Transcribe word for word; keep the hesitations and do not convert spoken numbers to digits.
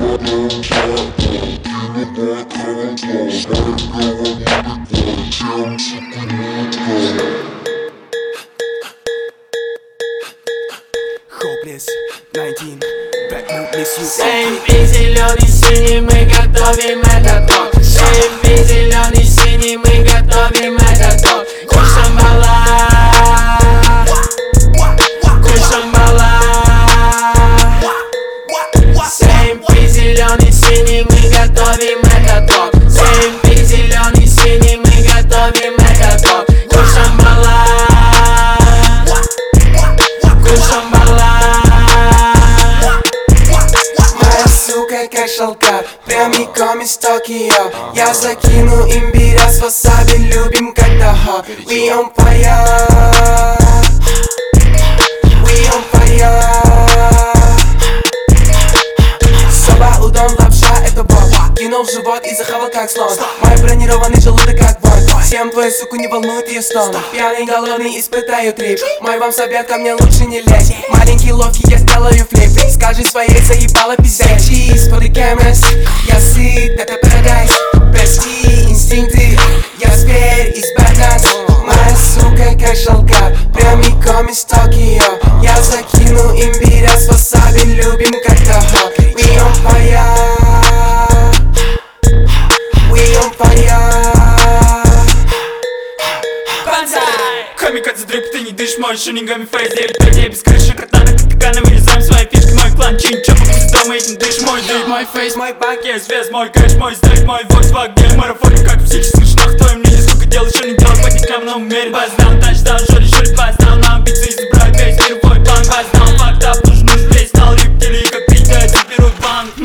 Hopeless девятнадцать, Backmood miss you. Сейфи зеленый, синий, мы готовим этот ток. Сейфи зеленый, синий, мы готовим этот ток. Куш Шамбала, Куш Шамбала. Сейфи зеленый, синий, мы готовим этот ток. Сейфи зеленый, синий, мы готовим этот ток. Куш Шамбала, Куш Шамбала. Как шелка, прямиком из Токио. Я закину имбиря с васаби, любим как дахо. We on fire, we on fire. Соба, удон, лапша, это бог. Кинул в живот и захавал как слон. Мой бронированный желудок как вор. Всем твою суку не волнует ее стон. Пьяный, голодный, испытаю трип. Мой вам совет, ко мне лучше не лезь. Маленький, ловкий, я сделаю флип. Скажи своей, заебала пиздец. Cheese for the cameras. Я сыт, это paradise. Прости, инстинкты. Я зверь из Бэтнанс. Моя сука как шелка, прямиком из Токио. Я закину имбиря с васаби, любим как дахо. We on fire, we on fire. Камикадзе дрип, ты не дышишь, мой шунингами фейс. Девять людей без крыши, катана, капиканы, вырезаем свои фишки. Мой клан чинчо, покупись дома, этим дышишь. Мой дрейп, мой фейс, мой бак, я извест, мой кэш, мой стрейт, мой Volkswagen. Марафоне, как психи, слышно, в твоем мнении. Сколько дел еще не делать, подникам на умере. Баздаун, тачдаун, шори, шори, баздаун. На амбиции забрать весь мировой план. Баздаун, факт ап, нужен, нужен весь. Стал рип, как придать, берут банк.